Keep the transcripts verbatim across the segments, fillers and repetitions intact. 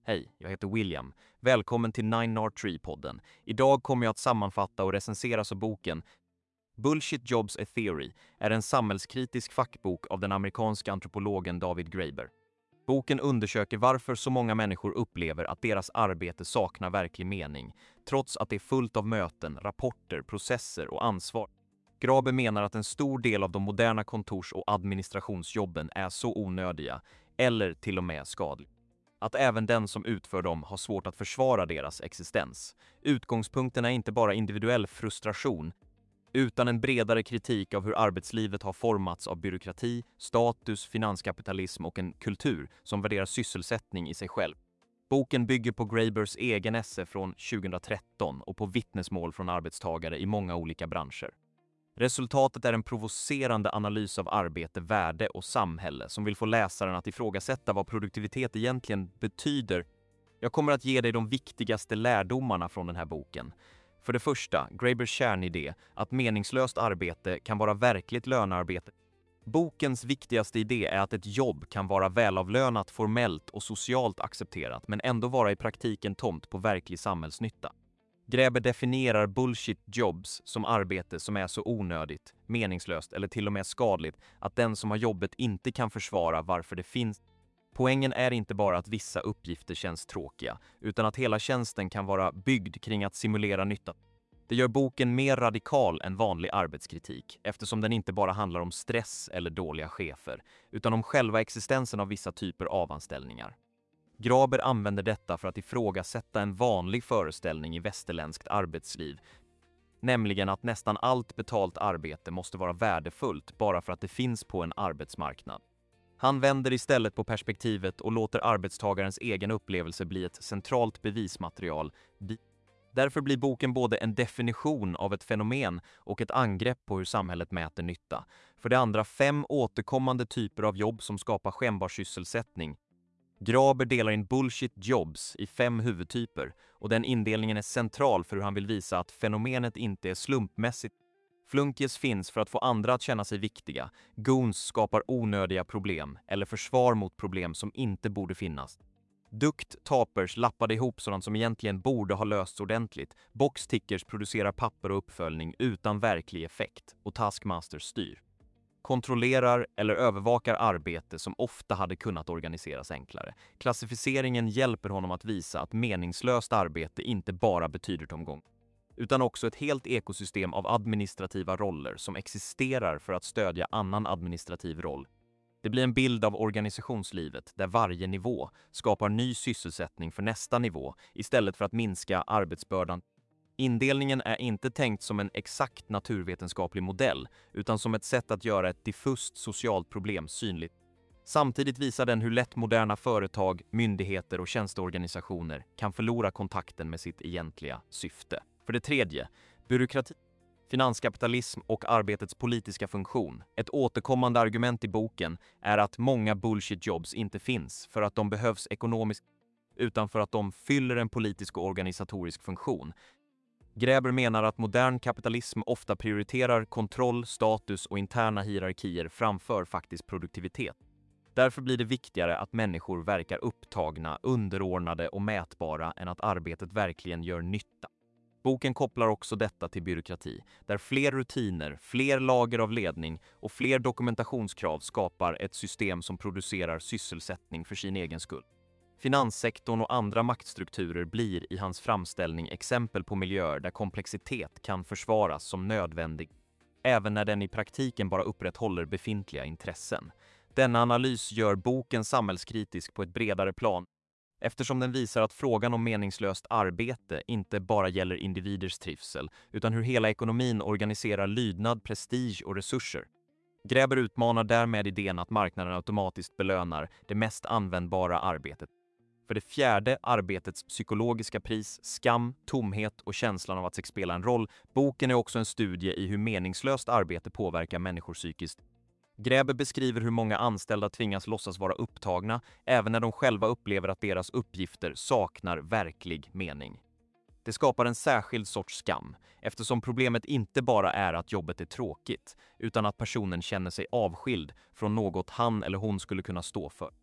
Hej, jag heter William. Välkommen till Nine Nard Tree-podden. Idag kommer jag att sammanfatta och recensera så boken Bullshit Jobs a Theory är en samhällskritisk fackbok av den amerikanska antropologen David Graeber. Boken undersöker varför så många människor upplever att deras arbete saknar verklig mening, trots att det är fullt av möten, rapporter, processer och ansvar. Graeber menar att en stor del av de moderna kontors- och administrationsjobben är så onödiga, eller till och med skadliga, att även den som utför dem har svårt att försvara deras existens. Utgångspunkten är inte bara individuell frustration, utan en bredare kritik av hur arbetslivet har formats av byråkrati, status, finanskapitalism och en kultur som värderar sysselsättning i sig själv. Boken bygger på Graebers egen esse från tjugohundratretton och på vittnesmål från arbetstagare i många olika branscher. Resultatet är en provocerande analys av arbete, värde och samhälle som vill få läsaren att ifrågasätta vad produktivitet egentligen betyder. Jag kommer att ge dig de viktigaste lärdomarna från den här boken. För det första, Graebers kärnidé att meningslöst arbete kan vara verkligt lönearbete. Bokens viktigaste idé är att ett jobb kan vara välavlönat, formellt och socialt accepterat men ändå vara i praktiken tomt på verklig samhällsnytta. Graeber definierar bullshit jobs som arbete som är så onödigt, meningslöst eller till och med skadligt att den som har jobbet inte kan försvara varför det finns. Poängen är inte bara att vissa uppgifter känns tråkiga, utan att hela tjänsten kan vara byggd kring att simulera nytta. Det gör boken mer radikal än vanlig arbetskritik, eftersom den inte bara handlar om stress eller dåliga chefer, utan om själva existensen av vissa typer av anställningar. Graeber använder detta för att ifrågasätta en vanlig föreställning i västerländskt arbetsliv, nämligen att nästan allt betalt arbete måste vara värdefullt bara för att det finns på en arbetsmarknad. Han vänder istället på perspektivet och låter arbetstagarens egen upplevelse bli ett centralt bevismaterial. Därför blir boken både en definition av ett fenomen och ett angrepp på hur samhället mäter nytta. För det andra, fem återkommande typer av jobb som skapar skenbar sysselsättning. Graeber delar in bullshit jobs i fem huvudtyper och den indelningen är central för hur han vill visa att fenomenet inte är slumpmässigt. Flunkies finns för att få andra att känna sig viktiga, goons skapar onödiga problem eller försvar mot problem som inte borde finnas. Duct tapers lappade ihop sådant som egentligen borde ha lösts ordentligt, boxtickers producerar papper och uppföljning utan verklig effekt och taskmasters styr. Kontrollerar eller övervakar arbete som ofta hade kunnat organiseras enklare. Klassificeringen hjälper honom att visa att meningslöst arbete inte bara betyder tomgång, utan också ett helt ekosystem av administrativa roller som existerar för att stödja annan administrativ roll. Det blir en bild av organisationslivet där varje nivå skapar ny sysselsättning för nästa nivå istället för att minska arbetsbördan. Indelningen är inte tänkt som en exakt naturvetenskaplig modell utan som ett sätt att göra ett diffust socialt problem synligt. Samtidigt visar den hur lätt moderna företag, myndigheter och tjänsteorganisationer kan förlora kontakten med sitt egentliga syfte. För det tredje, byråkrati, finanskapitalism och arbetets politiska funktion. Ett återkommande argument i boken är att många bullshit jobs inte finns för att de behövs ekonomiskt utan för att de fyller en politisk och organisatorisk funktion. Graeber menar att modern kapitalism ofta prioriterar kontroll, status och interna hierarkier framför faktisk produktivitet. Därför blir det viktigare att människor verkar upptagna, underordnade och mätbara än att arbetet verkligen gör nytta. Boken kopplar också detta till byråkrati, där fler rutiner, fler lager av ledning och fler dokumentationskrav skapar ett system som producerar sysselsättning för sin egen skull. Finanssektorn och andra maktstrukturer blir i hans framställning exempel på miljöer där komplexitet kan försvaras som nödvändig, även när den i praktiken bara upprätthåller befintliga intressen. Denna analys gör boken samhällskritisk på ett bredare plan, eftersom den visar att frågan om meningslöst arbete inte bara gäller individers trivsel, utan hur hela ekonomin organiserar lydnad, prestige och resurser. Graeber utmanar därmed idén att marknaden automatiskt belönar det mest användbara arbetet. För det fjärde, arbetets psykologiska pris, skam, tomhet och känslan av att sig spela en roll. Boken är också en studie i hur meningslöst arbete påverkar människor psykiskt. Graeber beskriver hur många anställda tvingas låtsas vara upptagna, även när de själva upplever att deras uppgifter saknar verklig mening. Det skapar en särskild sorts skam, eftersom problemet inte bara är att jobbet är tråkigt, utan att personen känner sig avskild från något han eller hon skulle kunna stå för.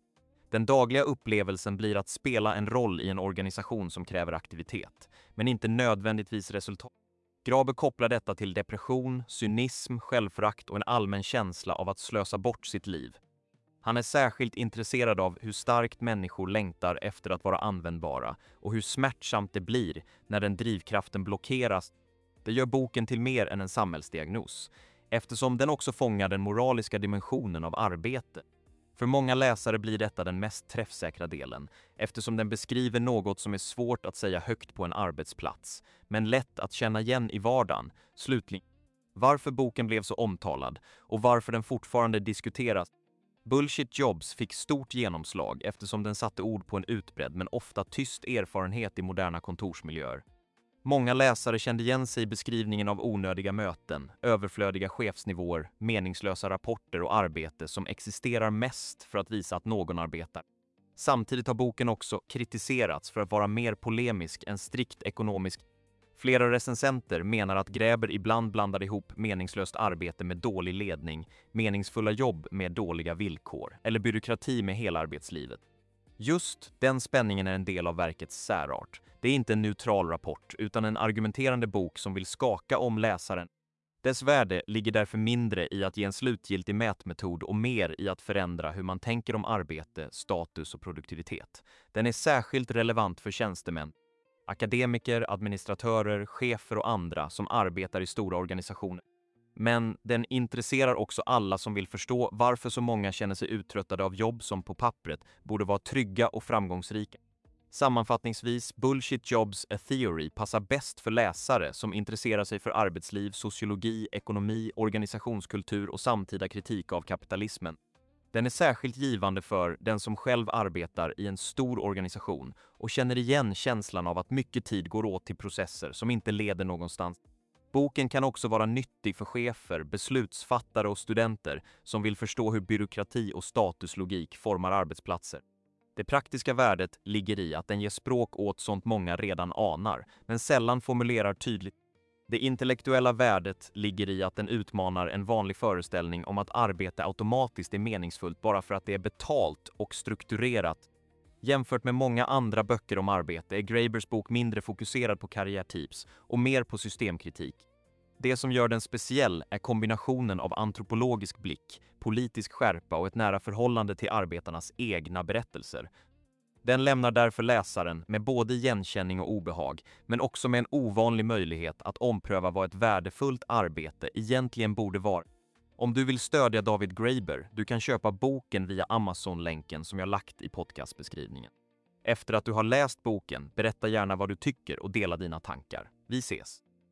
Den dagliga upplevelsen blir att spela en roll i en organisation som kräver aktivitet, men inte nödvändigtvis resultat. Graeber kopplar detta till depression, cynism, självförakt och en allmän känsla av att slösa bort sitt liv. Han är särskilt intresserad av hur starkt människor längtar efter att vara användbara och hur smärtsamt det blir när den drivkraften blockeras. Det gör boken till mer än en samhällsdiagnos, eftersom den också fångar den moraliska dimensionen av arbete. För många läsare blir detta den mest träffsäkra delen, eftersom den beskriver något som är svårt att säga högt på en arbetsplats, men lätt att känna igen i vardagen. Slutligen, varför boken blev så omtalad och varför den fortfarande diskuteras. Bullshit Jobs fick stort genomslag eftersom den satte ord på en utbredd men ofta tyst erfarenhet i moderna kontorsmiljöer. Många läsare kände igen sig i beskrivningen av onödiga möten, överflödiga chefsnivåer, meningslösa rapporter och arbete som existerar mest för att visa att någon arbetar. Samtidigt har boken också kritiserats för att vara mer polemisk än strikt ekonomisk. Flera recensenter menar att Graeber ibland blandar ihop meningslöst arbete med dålig ledning, meningsfulla jobb med dåliga villkor eller byråkrati med hela arbetslivet. Just den spänningen är en del av verkets särart. Det är inte en neutral rapport utan en argumenterande bok som vill skaka om läsaren. Dess värde ligger därför mindre i att ge en slutgiltig mätmetod och mer i att förändra hur man tänker om arbete, status och produktivitet. Den är särskilt relevant för tjänstemän, akademiker, administratörer, chefer och andra som arbetar i stora organisationer. Men den intresserar också alla som vill förstå varför så många känner sig uttröttade av jobb som på pappret borde vara trygga och framgångsrika. Sammanfattningsvis, Bullshit Jobs A Theory passar bäst för läsare som intresserar sig för arbetsliv, sociologi, ekonomi, organisationskultur och samtida kritik av kapitalismen. Den är särskilt givande för den som själv arbetar i en stor organisation och känner igen känslan av att mycket tid går åt till processer som inte leder någonstans. Boken kan också vara nyttig för chefer, beslutsfattare och studenter som vill förstå hur byråkrati och statuslogik formar arbetsplatser. Det praktiska värdet ligger i att den ger språk åt sånt många redan anar, men sällan formulerar tydligt. Det intellektuella värdet ligger i att den utmanar en vanlig föreställning om att arbete automatiskt är meningsfullt bara för att det är betalt och strukturerat. Jämfört med många andra böcker om arbete är Graebers bok mindre fokuserad på karriärtips och mer på systemkritik. Det som gör den speciell är kombinationen av antropologisk blick, politisk skärpa och ett nära förhållande till arbetarnas egna berättelser. Den lämnar därför läsaren med både igenkänning och obehag, men också med en ovanlig möjlighet att ompröva vad ett värdefullt arbete egentligen borde vara. Om du vill stödja David Graeber, du kan köpa boken via Amazon-länken som jag lagt i podcastbeskrivningen. Efter att du har läst boken, berätta gärna vad du tycker och dela dina tankar. Vi ses!